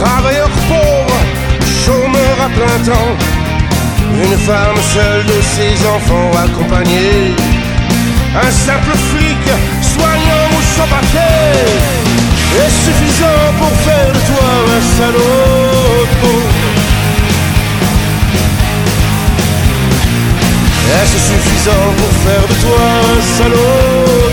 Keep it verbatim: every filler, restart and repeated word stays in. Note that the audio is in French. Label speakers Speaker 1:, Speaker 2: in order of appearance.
Speaker 1: travailleur pauvre, chômeur à plein temps, une femme seule de ses enfants accompagnés, un simple flic, soignant ou sans papier, est suffisant pour faire de toi un salaud. Est-ce suffisant pour faire de toi un salaud?